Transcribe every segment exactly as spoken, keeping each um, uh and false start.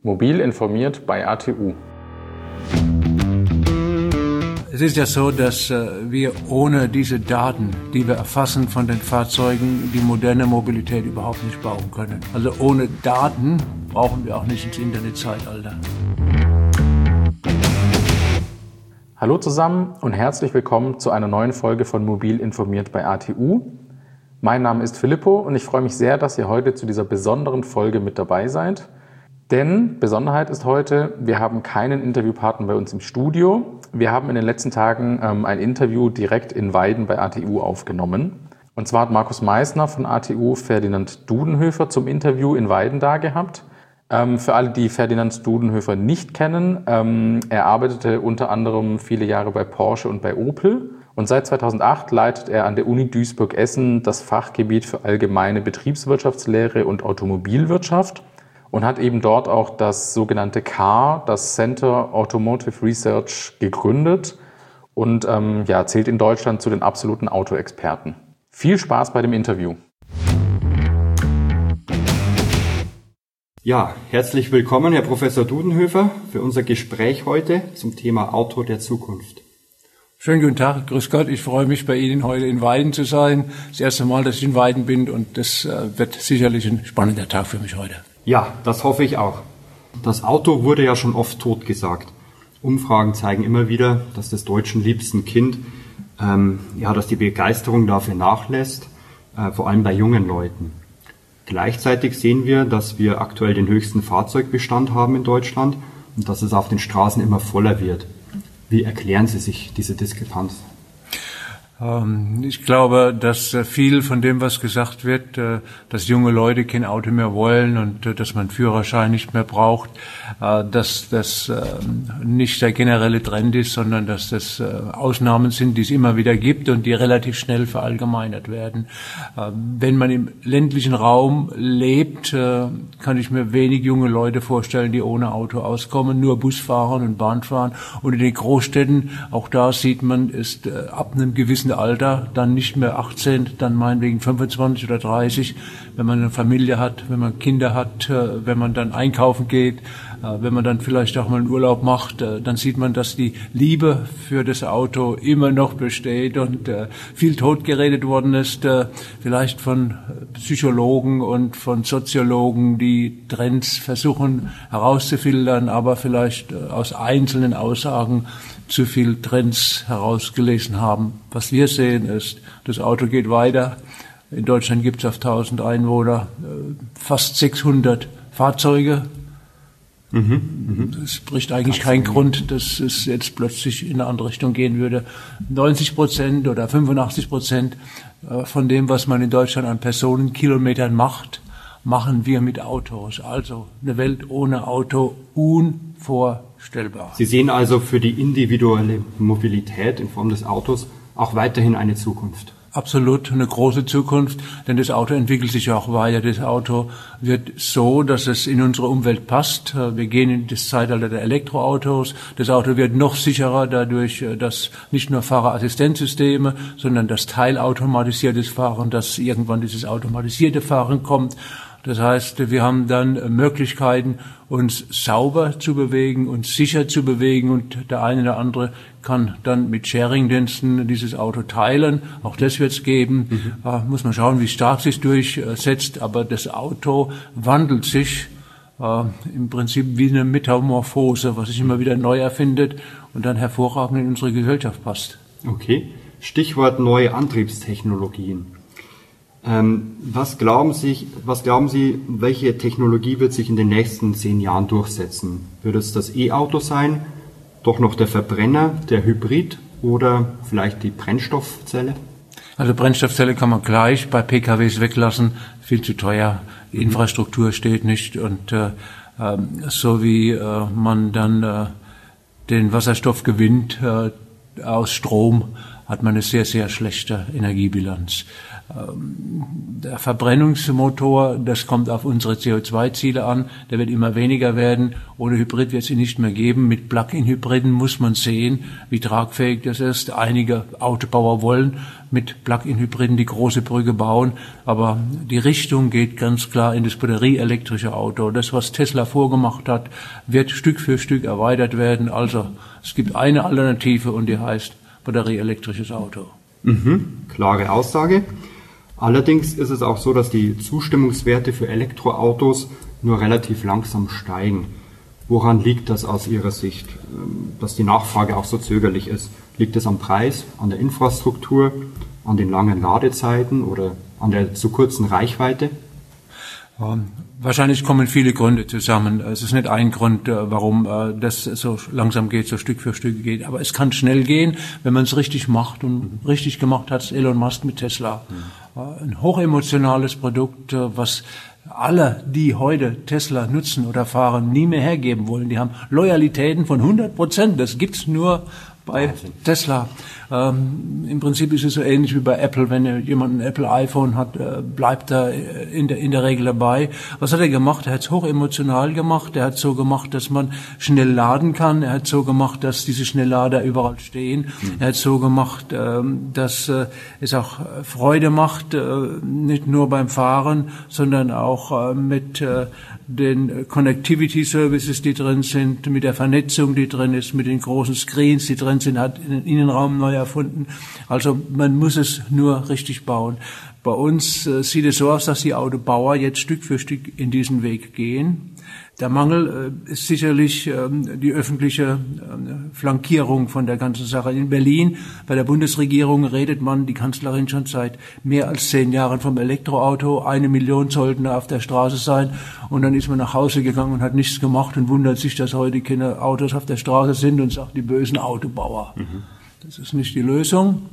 Mobil informiert bei A T U. Es ist ja so, dass äh, wir ohne diese Daten, die wir erfassen von den Fahrzeugen, die moderne Mobilität überhaupt nicht bauen können. Also ohne Daten brauchen wir auch nicht ins Internetzeitalter. Hallo zusammen und herzlich willkommen zu einer neuen Folge von Mobil informiert bei A T U. Mein Name ist Filippo und ich freue mich sehr, dass ihr heute zu dieser besonderen Folge mit dabei seid. Denn Besonderheit ist heute, wir haben keinen Interviewpartner bei uns im Studio. Wir haben in den letzten Tagen ähm, ein Interview direkt in Weiden bei A T U aufgenommen. Und zwar hat Markus Meissner von A T U Ferdinand Dudenhöfer zum Interview in Weiden da gehabt. Ähm, für alle, die Ferdinand Dudenhöfer nicht kennen, ähm, er arbeitete unter anderem viele Jahre bei Porsche und bei Opel. Und seit zweitausendacht leitet er an der Uni Duisburg-Essen das Fachgebiet für allgemeine Betriebswirtschaftslehre und Automobilwirtschaft. Und hat eben dort auch das sogenannte C A R, das Center Automotive Research, gegründet und ähm, ja, zählt in Deutschland zu den absoluten Autoexperten. Viel Spaß bei dem Interview. Ja, herzlich willkommen, Herr Professor Dudenhöfer, für unser Gespräch heute zum Thema Auto der Zukunft. Schönen guten Tag, grüß Gott, ich freue mich, bei Ihnen heute in Weiden zu sein. Das erste Mal, dass ich in Weiden bin und das äh, wird sicherlich ein spannender Tag für mich heute. Ja, das hoffe ich auch. Das Auto wurde ja schon oft totgesagt. Umfragen zeigen immer wieder, dass das Deutschen liebsten Kind, ähm, ja, dass die Begeisterung dafür nachlässt, äh, vor allem bei jungen Leuten. Gleichzeitig sehen wir, dass wir aktuell den höchsten Fahrzeugbestand haben in Deutschland und dass es auf den Straßen immer voller wird. Wie erklären Sie sich diese Diskrepanz? Ich glaube, dass viel von dem, was gesagt wird, dass junge Leute kein Auto mehr wollen und dass man einen Führerschein nicht mehr braucht, dass das nicht der generelle Trend ist, sondern dass das Ausnahmen sind, die es immer wieder gibt und die relativ schnell verallgemeinert werden. Wenn man im ländlichen Raum lebt, kann ich mir wenig junge Leute vorstellen, die ohne Auto auskommen, nur Bus fahren und Bahn fahren. Und in den Großstädten, auch da sieht man, ist ab einem gewissen Alter, dann nicht mehr achtzehn, dann meinetwegen fünfundzwanzig oder dreißig, wenn man eine Familie hat, wenn man Kinder hat, wenn man dann einkaufen geht, wenn man dann vielleicht auch mal einen Urlaub macht, dann sieht man, dass die Liebe für das Auto immer noch besteht und viel totgeredet worden ist, vielleicht von Psychologen und von Soziologen, die Trends versuchen herauszufiltern, aber vielleicht aus einzelnen Aussagen zu viel Trends herausgelesen haben. Was wir sehen ist, das Auto geht weiter. In Deutschland gibt es auf tausend Einwohner fast sechshundert Fahrzeuge. Mhm, mh. Es spricht eigentlich keinen Grund, dass es jetzt plötzlich in eine andere Richtung gehen würde. neunzig Prozent oder fünfundachtzig Prozent von dem, was man in Deutschland an Personenkilometern macht, machen wir mit Autos. Also eine Welt ohne Auto unvorstellbar. Sie sehen also für die individuelle Mobilität in Form des Autos auch weiterhin eine Zukunft. Absolut eine große Zukunft, denn das Auto entwickelt sich ja auch weiter. Das Auto wird so, dass es in unsere Umwelt passt. Wir gehen in das Zeitalter der Elektroautos. Das Auto wird noch sicherer dadurch, dass nicht nur Fahrerassistenzsysteme, sondern das teilautomatisiertes Fahren, dass irgendwann dieses automatisierte Fahren kommt. Das heißt, wir haben dann Möglichkeiten, uns sauber zu bewegen, uns sicher zu bewegen und der eine oder andere kann dann mit Sharing-Diensten dieses Auto teilen. Auch das wird es geben. Mhm. Da muss man schauen, wie stark sich durchsetzt. Aber das Auto wandelt sich äh, im Prinzip wie eine Metamorphose, was sich immer wieder neu erfindet und dann hervorragend in unsere Gesellschaft passt. Okay. Stichwort neue Antriebstechnologien. Ähm, was glauben Sie, was glauben Sie, welche Technologie wird sich in den nächsten zehn Jahren durchsetzen? Wird es das E-Auto sein, doch noch der Verbrenner, der Hybrid oder vielleicht die Brennstoffzelle? Also Brennstoffzelle kann man gleich bei P K Ws weglassen, viel zu teuer, die mhm. Infrastruktur steht nicht und äh, äh, so wie äh, man dann äh, den Wasserstoff gewinnt äh, aus Strom, hat man eine sehr, sehr schlechte Energiebilanz. Der Verbrennungsmotor, das kommt auf unsere C O zwei Ziele an, der wird immer weniger werden. Ohne Hybrid wird es ihn nicht mehr geben. Mit Plug-in-Hybriden muss man sehen, wie tragfähig das ist. Einige Autobauer wollen mit Plug-in-Hybriden die große Brücke bauen, aber die Richtung geht ganz klar in das batterieelektrische Auto. Das, was Tesla vorgemacht hat, wird Stück für Stück erweitert werden. Also es gibt eine Alternative und die heißt batterieelektrisches Auto. Mhm, klare Aussage. Allerdings ist es auch so, dass die Zustimmungswerte für Elektroautos nur relativ langsam steigen. Woran liegt das aus Ihrer Sicht, dass die Nachfrage auch so zögerlich ist? Liegt es am Preis, an der Infrastruktur, an den langen Ladezeiten oder an der zu kurzen Reichweite? Ähm, wahrscheinlich kommen viele Gründe zusammen. Es ist nicht ein Grund, warum das so langsam geht, so Stück für Stück geht. Aber es kann schnell gehen, wenn man es richtig macht. Und richtig gemacht hat es Elon Musk mit Tesla. Mhm. Ein hochemotionales Produkt, was alle, die heute Tesla nutzen oder fahren, nie mehr hergeben wollen. Die haben Loyalitäten von hundert Prozent. Das gibt's nur bei Wahnsinn. Tesla. Ähm, Im Prinzip ist es so ähnlich wie bei Apple. Wenn jemand ein Apple iPhone hat, äh, bleibt er in der, in der Regel dabei. Was hat er gemacht? Er hat es hochemotional gemacht. Er hat so gemacht, dass man schnell laden kann. Er hat so gemacht, dass diese Schnelllader überall stehen. Mhm. Er hat so gemacht, ähm, dass äh, es auch Freude macht, äh, nicht nur beim Fahren, sondern auch äh, mit äh, den Connectivity Services, die drin sind, mit der Vernetzung, die drin ist, mit den großen Screens, die drin sind, hat den Innenraum neu erfunden. Also man muss es nur richtig bauen. Bei uns äh, sieht es so aus, dass die Autobauer jetzt Stück für Stück in diesen Weg gehen. Der Mangel äh, ist sicherlich ähm, die öffentliche äh, Flankierung von der ganzen Sache. In Berlin, bei der Bundesregierung, redet man, die Kanzlerin, schon seit mehr als zehn Jahren vom Elektroauto. Eine Million sollten auf der Straße sein. Und dann ist man nach Hause gegangen und hat nichts gemacht und wundert sich, dass heute keine Autos auf der Straße sind und sagt, die bösen Autobauer. Mhm. Das ist nicht die Lösung,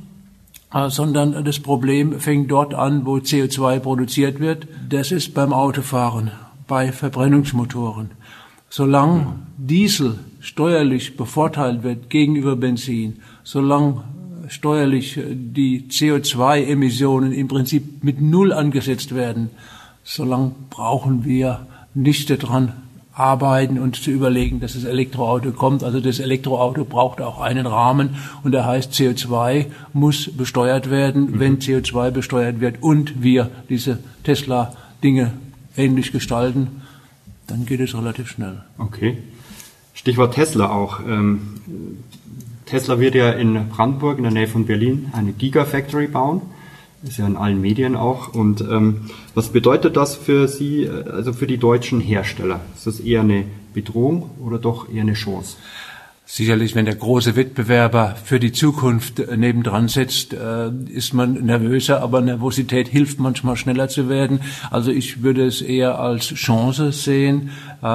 sondern das Problem fängt dort an, wo C O zwei produziert wird. Das ist beim Autofahren, bei Verbrennungsmotoren. Solange Diesel steuerlich bevorteilt wird gegenüber Benzin, solange steuerlich die C O zwei Emissionen im Prinzip mit Null angesetzt werden, solange brauchen wir nicht daran arbeiten und zu überlegen, dass das Elektroauto kommt. Also das Elektroauto braucht auch einen Rahmen und der heißt C O zwei muss besteuert werden. Mhm. Wenn C O zwei besteuert wird und wir diese Tesla-Dinge ähnlich gestalten, dann geht es relativ schnell. Okay. Stichwort Tesla auch. Ähm, Tesla wird ja in Brandenburg in der Nähe von Berlin eine Gigafactory bauen. Ist ja in allen Medien auch. Und ähm, was bedeutet das für Sie, also für die deutschen Hersteller? Ist das eher eine Bedrohung oder doch eher eine Chance? Sicherlich, wenn der große Wettbewerber für die Zukunft nebendran sitzt, ist man nervöser, aber Nervosität hilft manchmal schneller zu werden. Also ich würde es eher als Chance sehen.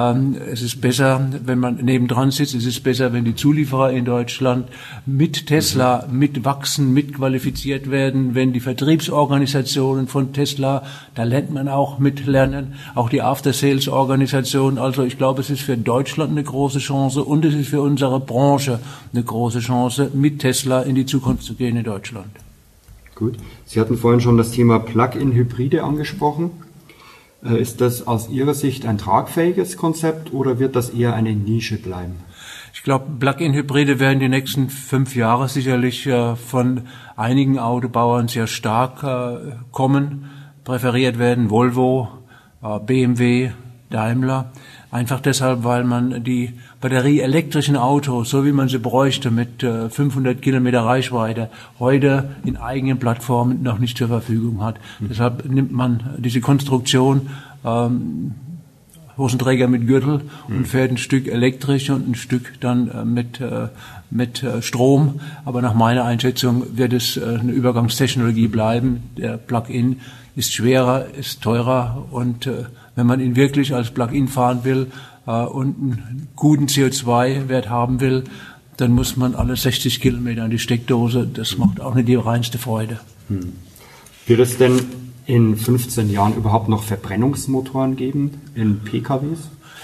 Es ist besser, wenn man nebendran sitzt. Es ist besser, wenn die Zulieferer in Deutschland mit Tesla mitwachsen, mitqualifiziert werden, wenn die Vertriebsorganisationen von Tesla, da lernt man auch mitlernen, auch die After-Sales-Organisation. Also ich glaube, es ist für Deutschland eine große Chance und es ist für unsere Branche eine große Chance, mit Tesla in die Zukunft zu gehen in Deutschland. Gut. Sie hatten vorhin schon das Thema Plug-in-Hybride angesprochen. Ist das aus Ihrer Sicht ein tragfähiges Konzept oder wird das eher eine Nische bleiben? Ich glaube, Plug-in-Hybride werden die nächsten fünf Jahre sicherlich äh, von einigen Autobauern sehr stark äh, kommen, präferiert werden. Volvo, äh, B M W, Daimler. Einfach deshalb, weil man die batterieelektrischen Autos, so wie man sie bräuchte, mit äh, fünfhundert Kilometer Reichweite, heute in eigenen Plattformen noch nicht zur Verfügung hat. Mhm. Deshalb nimmt man diese Konstruktion, ähm, Hosenträger mit Gürtel mhm. und fährt ein Stück elektrisch und ein Stück dann äh, mit, äh, mit äh, Strom. Aber nach meiner Einschätzung wird es äh, eine Übergangstechnologie bleiben. Der Plug-in ist schwerer, ist teurer und äh, wenn man ihn wirklich als Plug-in fahren will äh, und einen guten C O zwei Wert haben will, dann muss man alle sechzig Kilometer an die Steckdose. Das macht auch nicht die reinste Freude. Hm. Wird es denn in fünfzehn Jahren überhaupt noch Verbrennungsmotoren geben in P K Ws?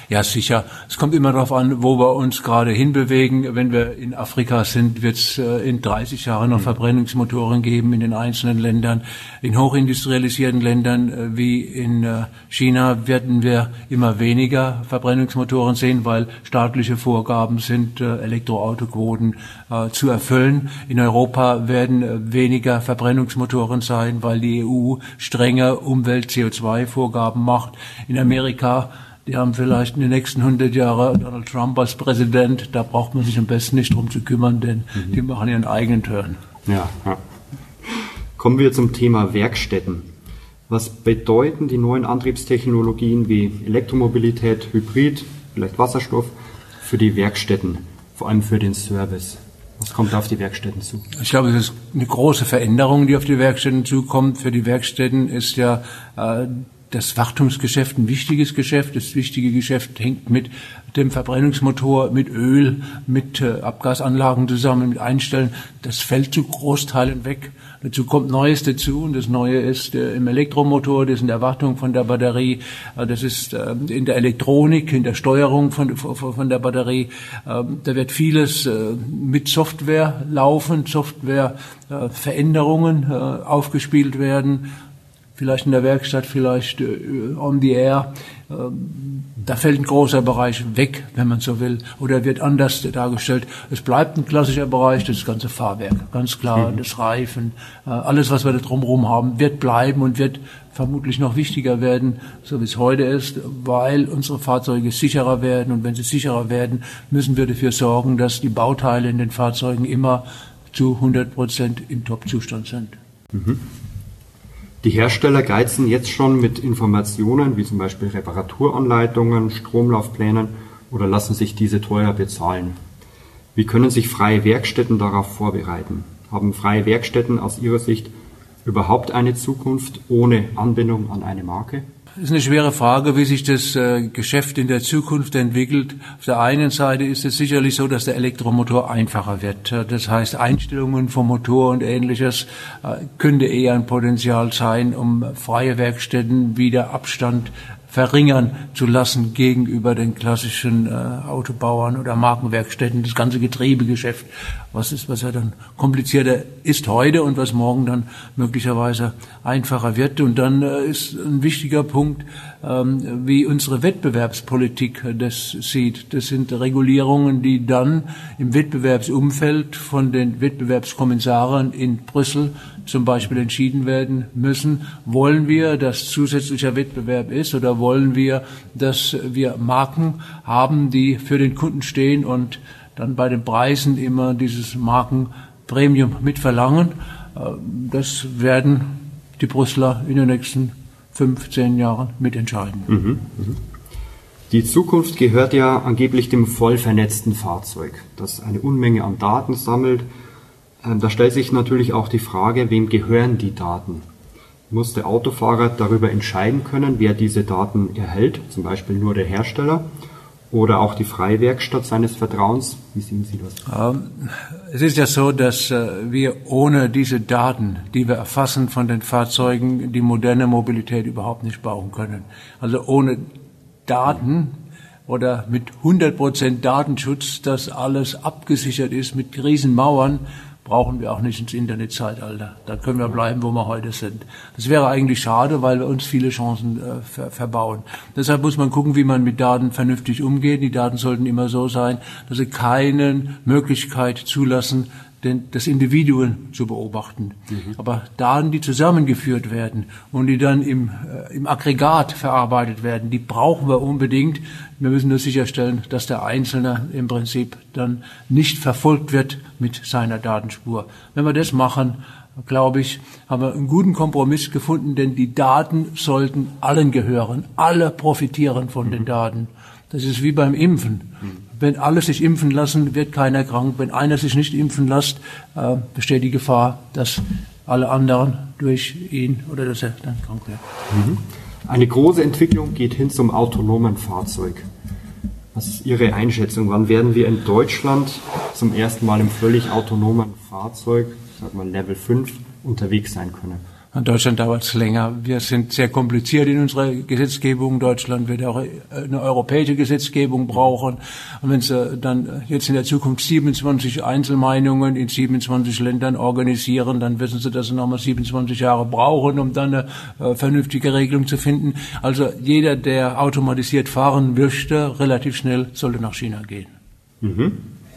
Ja, sicher. Es kommt immer darauf an, wo wir uns gerade hinbewegen. Wenn wir in Afrika sind, wird es in dreißig Jahren noch Verbrennungsmotoren geben in den einzelnen Ländern. In hochindustrialisierten Ländern wie in China werden wir immer weniger Verbrennungsmotoren sehen, weil staatliche Vorgaben sind, Elektroautoquoten zu erfüllen. In Europa werden weniger Verbrennungsmotoren sein, weil die E U strenge Umwelt-C O zwei Vorgaben macht. In Amerika, die haben vielleicht in den nächsten hundert Jahren Donald Trump als Präsident, da braucht man sich am besten nicht drum zu kümmern, denn mhm. die machen ihren eigenen Turn. Ja, ja. Kommen wir zum Thema Werkstätten. Was bedeuten die neuen Antriebstechnologien wie Elektromobilität, Hybrid, vielleicht Wasserstoff für die Werkstätten, vor allem für den Service? Was kommt da auf die Werkstätten zu? Ich glaube, es ist eine große Veränderung, die auf die Werkstätten zukommt. Für die Werkstätten ist ja äh, das Wartungsgeschäft ein wichtiges Geschäft. Das wichtige Geschäft hängt mit dem Verbrennungsmotor, mit Öl, mit äh, Abgasanlagen zusammen, mit Einstellen. Das fällt zu Großteilen weg. Dazu kommt Neues dazu und das Neue ist äh, im Elektromotor, das ist in der Wartung von der Batterie, äh, das ist äh, in der Elektronik, in der Steuerung von, von, von der Batterie. Äh, da wird vieles äh, mit Software laufen, Software äh, Veränderungen äh, aufgespielt werden. Vielleicht in der Werkstatt, vielleicht äh, on the air. Äh, da fällt ein großer Bereich weg, wenn man so will, oder wird anders dargestellt. Es bleibt ein klassischer Bereich, das ganze Fahrwerk, ganz klar, mhm. das Reifen, äh, alles, was wir da drumherum haben, wird bleiben und wird vermutlich noch wichtiger werden, so wie es heute ist, weil unsere Fahrzeuge sicherer werden. Und wenn sie sicherer werden, müssen wir dafür sorgen, dass die Bauteile in den Fahrzeugen immer zu hundert Prozent im Top-Zustand sind. Mhm. Die Hersteller geizen jetzt schon mit Informationen, wie zum Beispiel Reparaturanleitungen, Stromlaufplänen oder lassen sich diese teuer bezahlen. Wie können sich freie Werkstätten darauf vorbereiten? Haben freie Werkstätten aus Ihrer Sicht überhaupt eine Zukunft ohne Anbindung an eine Marke? Das ist eine schwere Frage, wie sich das äh, Geschäft in der Zukunft entwickelt. Auf der einen Seite ist es sicherlich so, dass der Elektromotor einfacher wird. Das heißt, Einstellungen vom Motor und Ähnliches äh, könnte eher ein Potenzial sein, um freie Werkstätten wieder Abstand verringern zu lassen gegenüber den klassischen äh, Autobauern oder Markenwerkstätten, das ganze Getriebegeschäft, was ist, was ja dann komplizierter ist heute und was morgen dann möglicherweise einfacher wird. Und dann äh, ist ein wichtiger Punkt, ähm, wie unsere Wettbewerbspolitik das sieht. Das sind Regulierungen, die dann im Wettbewerbsumfeld von den Wettbewerbskommissaren in Brüssel zum Beispiel entschieden werden müssen. Wollen wir, dass zusätzlicher Wettbewerb ist, oder wollen wir, dass wir Marken haben, die für den Kunden stehen und dann bei den Preisen immer dieses Markenpremium mitverlangen? Das werden die Brüsseler in den nächsten fünf, zehn Jahren mitentscheiden. Mhm, mh. Die Zukunft gehört ja angeblich dem voll vernetzten Fahrzeug, das eine Unmenge an Daten sammelt. Da stellt sich natürlich auch die Frage, wem gehören die Daten? Muss der Autofahrer darüber entscheiden können, wer diese Daten erhält, zum Beispiel nur der Hersteller oder auch die freie Werkstatt seines Vertrauens? Wie sehen Sie das? Es ist ja so, dass wir ohne diese Daten, die wir erfassen von den Fahrzeugen, die moderne Mobilität überhaupt nicht bauen können. Also ohne Daten oder mit hundert Prozent Datenschutz, dass alles abgesichert ist mit Riesenmauern, brauchen wir auch nicht ins Internetzeitalter. Da können wir bleiben, wo wir heute sind. Das wäre eigentlich schade, weil wir uns viele Chancen äh, ver- verbauen. Deshalb muss man gucken, wie man mit Daten vernünftig umgeht. Die Daten sollten immer so sein, dass sie keine Möglichkeit zulassen, den, das Individuum zu beobachten. Mhm. Aber Daten, die zusammengeführt werden und die dann im, äh, im Aggregat verarbeitet werden, die brauchen wir unbedingt. Wir müssen nur sicherstellen, dass der Einzelne im Prinzip dann nicht verfolgt wird mit seiner Datenspur. Wenn wir das machen, glaube ich, haben wir einen guten Kompromiss gefunden, denn die Daten sollten allen gehören. Alle profitieren von mhm. den Daten. Das ist wie beim Impfen. Mhm. Wenn alle sich impfen lassen, wird keiner krank. Wenn einer sich nicht impfen lässt, äh, besteht die Gefahr, dass alle anderen durch ihn oder dass er dann krank wird. Mhm. Eine große Entwicklung geht hin zum autonomen Fahrzeug. Was ist Ihre Einschätzung? Wann werden wir in Deutschland zum ersten Mal im völlig autonomen Fahrzeug, ich sag mal Level fünf, unterwegs sein können? In Deutschland dauert es länger. Wir sind sehr kompliziert in unserer Gesetzgebung. Deutschland wird auch eine europäische Gesetzgebung brauchen. Und wenn Sie dann jetzt in der Zukunft siebenundzwanzig Einzelmeinungen in siebenundzwanzig Ländern organisieren, dann wissen Sie, dass Sie nochmal siebenundzwanzig Jahre brauchen, um dann eine äh, vernünftige Regelung zu finden. Also jeder, der automatisiert fahren möchte, relativ schnell sollte nach China gehen. Mhm.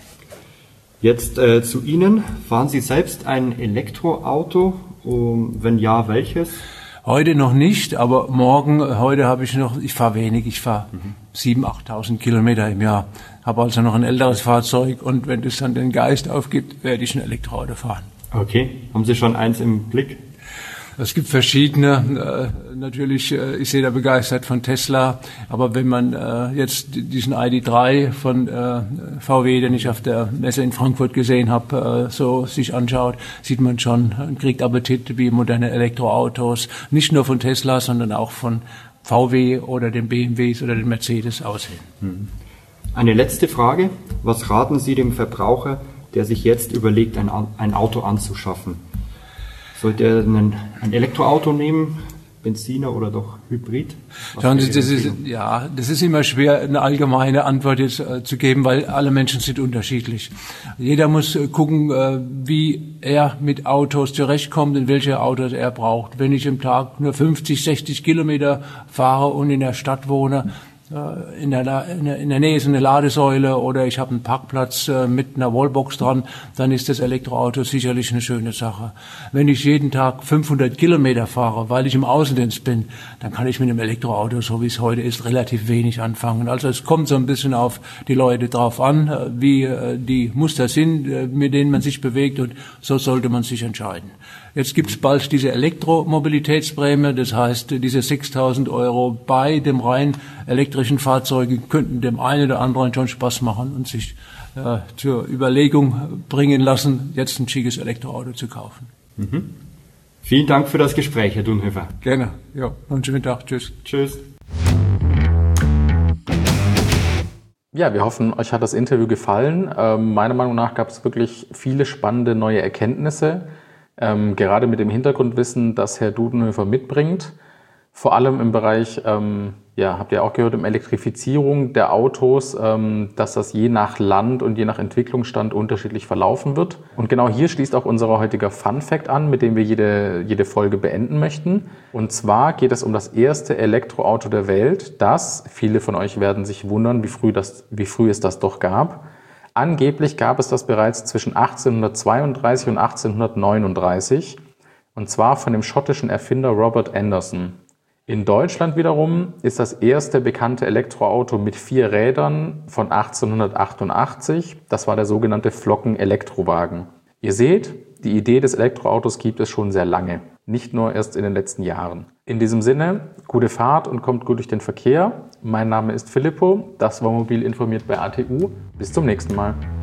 Jetzt äh, zu Ihnen. Fahren Sie selbst ein Elektroauto? Um, wenn ja, welches? Heute noch nicht, aber morgen, heute habe ich noch, ich fahre wenig, ich fahre mhm. siebentausend, achttausend Kilometer im Jahr. Habe also noch ein älteres Fahrzeug und wenn es dann den Geist aufgibt, werde ich ein Elektroauto fahren. Okay, haben Sie schon eins im Blick? Es gibt verschiedene. Äh, natürlich äh, ist jeder begeistert von Tesla, aber wenn man äh, jetzt diesen I D drei von äh, V W, den ich auf der Messe in Frankfurt gesehen habe, äh, so sich anschaut, sieht man schon, man kriegt Appetit, wie moderne Elektroautos, nicht nur von Tesla, sondern auch von V W oder den B M Ws oder den Mercedes aussehen. Eine letzte Frage. Was raten Sie dem Verbraucher, der sich jetzt überlegt, ein, ein Auto anzuschaffen? Sollte er ein, ein Elektroauto nehmen, Benziner oder doch Hybrid? Schauen Sie, das ist, ja, das ist immer schwer, eine allgemeine Antwort jetzt äh, zu geben, weil alle Menschen sind unterschiedlich. Jeder muss äh, gucken, äh, wie er mit Autos zurechtkommt und welche Autos er braucht. Wenn ich im Tag nur fünfzig, sechzig Kilometer fahre und in der Stadt wohne, In der, in der Nähe ist eine Ladesäule oder ich habe einen Parkplatz mit einer Wallbox dran, dann ist das Elektroauto sicherlich eine schöne Sache. Wenn ich jeden Tag fünfhundert Kilometer fahre, weil ich im Außendienst bin, dann kann ich mit einem Elektroauto, so wie es heute ist, relativ wenig anfangen. Also es kommt so ein bisschen auf die Leute drauf an, wie die Muster sind, mit denen man sich bewegt und so sollte man sich entscheiden. Jetzt gibt es bald diese Elektromobilitätsprämie, das heißt, diese sechstausend Euro bei dem rein elektrischen Fahrzeug könnten dem einen oder anderen schon Spaß machen und sich äh, zur Überlegung bringen lassen, jetzt ein schickes Elektroauto zu kaufen. Mhm. Vielen Dank für das Gespräch, Herr Dunhoefer. Gerne. Ja, einen schönen Tag. Tschüss. Tschüss. Ja, wir hoffen, euch hat das Interview gefallen. Ähm, meiner Meinung nach gab es wirklich viele spannende neue Erkenntnisse. Ähm, gerade mit dem Hintergrundwissen, das Herr Dudenhoefer mitbringt. Vor allem im Bereich, ähm, ja, habt ihr auch gehört, um Elektrifizierung der Autos, ähm, dass das je nach Land und je nach Entwicklungsstand unterschiedlich verlaufen wird. Und genau hier schließt auch unser heutiger Fun Fact an, mit dem wir jede, jede Folge beenden möchten. Und zwar geht es um das erste Elektroauto der Welt, das, viele von euch werden sich wundern, wie früh, das, wie früh es das doch gab. Angeblich gab es das bereits zwischen achtzehnhundertzweiunddreißig und achtzehnhundertneununddreißig, und zwar von dem schottischen Erfinder Robert Anderson. In Deutschland wiederum ist das erste bekannte Elektroauto mit vier Rädern von achtzehnhundertachtundachtzig. Das war der sogenannte Flocken-Elektrowagen. Ihr seht, die Idee des Elektroautos gibt es schon sehr lange, nicht nur erst in den letzten Jahren. In diesem Sinne, gute Fahrt und kommt gut durch den Verkehr. Mein Name ist Filippo, das war Mobil informiert bei A T U. Bis zum nächsten Mal.